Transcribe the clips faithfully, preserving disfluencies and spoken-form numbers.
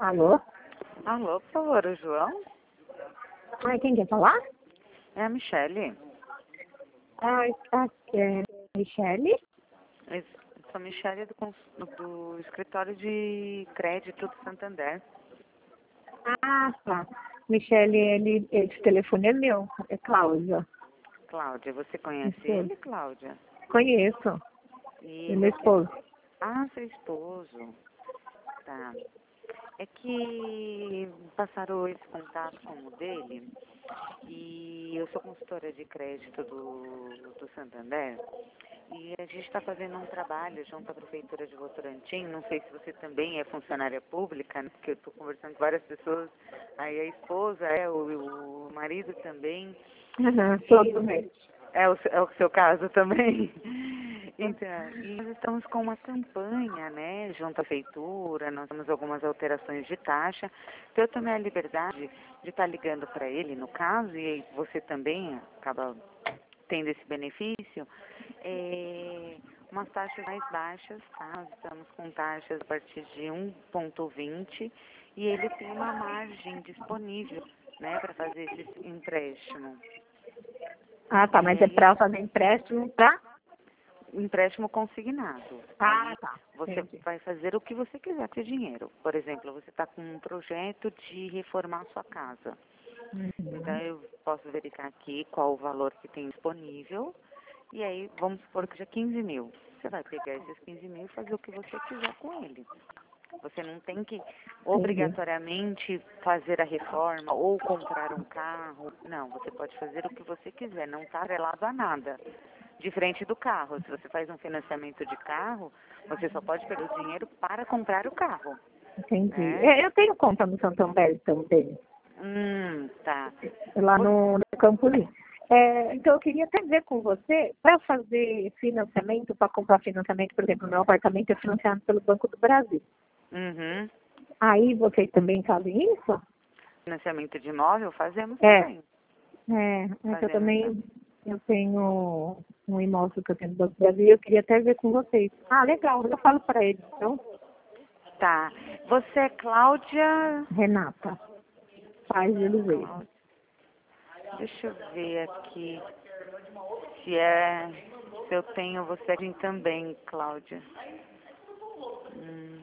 Alô? Alô, por favor, o João? Ai, quem quer falar? É a Michele. Ai, ah, é Michele? Eu sou a Michele do, cons- do escritório de crédito do Santander. Ah, tá. Michele, ele, esse telefone é meu, é Cláudia. Cláudia, você conhece Esposo. ele, Cláudia? Conheço, E ele é você... esposo. Ah, seu esposo. Tá. É que passaram esse contato como dele e eu sou consultora de crédito do, do Santander e a gente está fazendo um trabalho junto à Prefeitura de Votorantim. Não sei se você também é funcionária pública, né? Porque eu estou conversando com várias pessoas, aí a esposa é, o, o marido também. Uhum, todo bem. É o, é o seu caso também? Então, e nós estamos com uma campanha, né, junto à prefeitura, nós temos algumas alterações de taxa. Então, eu tomei a liberdade de estar ligando para ele, no caso, e aí você também acaba tendo esse benefício, é, umas taxas mais baixas, tá? Nós estamos com taxas a partir de um vírgula vinte e ele tem uma margem disponível, né, para fazer esse empréstimo. Ah, tá, mas E é aí, pra fazer empréstimo pra... empréstimo consignado. Ah, Aí tá, você entendi. vai fazer o que você quiser com esse dinheiro. Por exemplo, você está com um projeto de reformar a sua casa. Então Uhum. eu posso verificar aqui qual o valor que tem disponível. E aí vamos supor que já quinze mil. Você vai pegar esses quinze mil e fazer o que você quiser com ele. Você não tem que Entendi. obrigatoriamente fazer a reforma ou comprar um carro. Não, você pode fazer o que você quiser, não está atrelado a nada. Diferente do carro, se você faz um financiamento de carro, você só pode pegar o dinheiro para comprar o carro, Entendi. né? É, eu tenho conta no Santander também, Hum, tá. lá Você- no, no Campo Limpo. É, então, eu queria até ver com você, para fazer financiamento, para comprar financiamento, por exemplo, meu apartamento é financiado pelo Banco do Brasil. Uhum. Aí vocês também fazem isso? Financiamento de imóvel fazemos É, também. é, é que eu Fazemos também também. eu tenho um imóvel que eu tenho no Banco do Brasil e eu queria até ver com vocês. Ah, legal, eu falo para ele, então, Tá. Você é Cláudia? Renata, Paz de Oliveira. Cláudia. Deixa eu ver aqui se é. Se eu tenho você aqui também, Cláudia. Hum.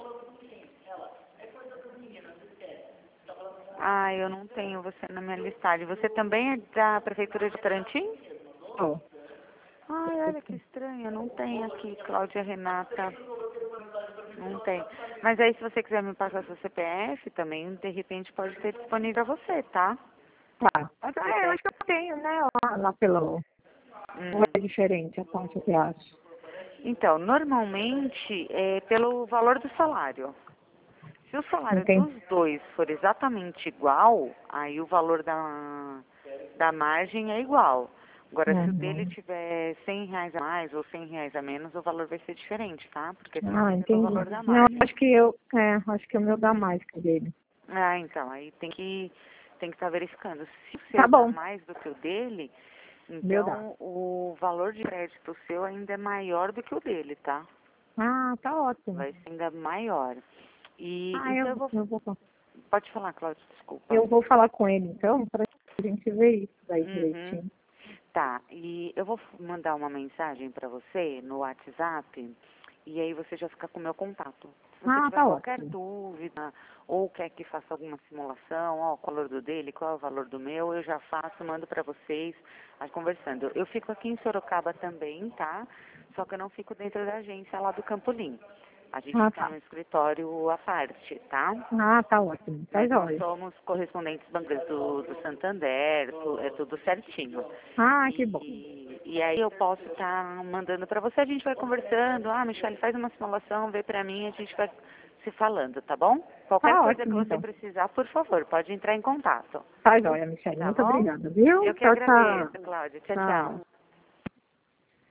Ah, eu não tenho você na minha listagem. Você também é da Prefeitura de Tarantim? Ó, Ai, olha que estranho, não tem aqui, Cláudia Renata. Não tem. Mas aí, se você quiser me passar seu C P F também, de repente pode ter disponível a você, tá? tá. Mas, é, eu acho que eu tenho, né, lá, lá pelo... Ou Hum. é diferente a taxa que eu acho. Então, normalmente é pelo valor do salário. Se o salário Entendi. dos dois for exatamente igual, aí o valor da, da margem é igual. Agora, se o dele Uhum. tiver cem reais a mais ou cem reais a menos, o valor vai ser diferente, tá? Porque é Ah, sempre pelo entendi. valor da Não, margem. acho que eu, é, acho que o meu dá mais que o dele. Ah, então, aí tem que tem que estar verificando. Se o Tá seu dá bom, mais do que o dele, meu dá. então o valor de crédito seu ainda é maior do que o dele, tá? Ah, tá ótimo. Vai ser ainda maior. E Ah, então eu, eu vou. eu vou, Pode falar, Cláudia, desculpa. eu vou falar com ele, então, pra gente ver isso daí Uhum. direitinho. Tá, e eu vou mandar uma mensagem para você no WhatsApp e aí você já fica com o meu contato. Se você Ah, tiver tá qualquer ótimo. dúvida ou quer que faça alguma simulação, ó, qual é o valor do dele, qual é o valor do meu, eu já faço, mando para vocês, aí conversando. Eu fico aqui em Sorocaba também, tá? Só que eu não fico dentro da agência lá do Campolim. A gente Ah, fica tá. no escritório à parte, tá? Ah, tá ótimo. Tá Mas nós jóia. somos correspondentes bancários do, do Santander, tu- é tudo certinho. Ah, que bom. E, e aí eu posso estar mandando para você, a gente vai conversando. Ah, Michele, faz uma simulação, vê para mim, a gente vai se falando, tá bom? Qualquer Tá coisa que ótimo, você então. precisar, por favor, pode entrar em contato, Tá jóia, Michele. tá Muito bom? obrigada, viu? Eu que Tchau, tchau. agradeço, Cláudia. Tchau, Tchau. tchau.